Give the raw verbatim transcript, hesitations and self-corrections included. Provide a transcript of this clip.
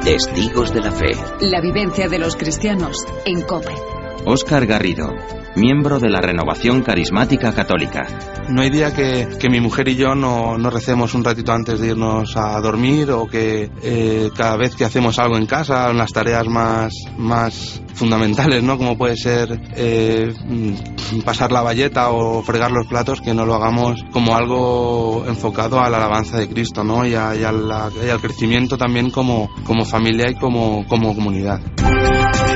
Testigos de la fe. La vivencia de los cristianos en COPE. Óscar Garrido, miembro de la Renovación Carismática Católica. No hay día que, que mi mujer y yo no, no recemos un ratito antes de irnos a dormir, o que eh, cada vez que hacemos algo en casa, en las tareas más, más fundamentales, ¿no? Como puede ser eh, pasar la bayeta o fregar los platos, que no lo hagamos como algo enfocado a la alabanza de Cristo, ¿no? Y, a, y, a la, y al crecimiento también como, como familia y como, como comunidad.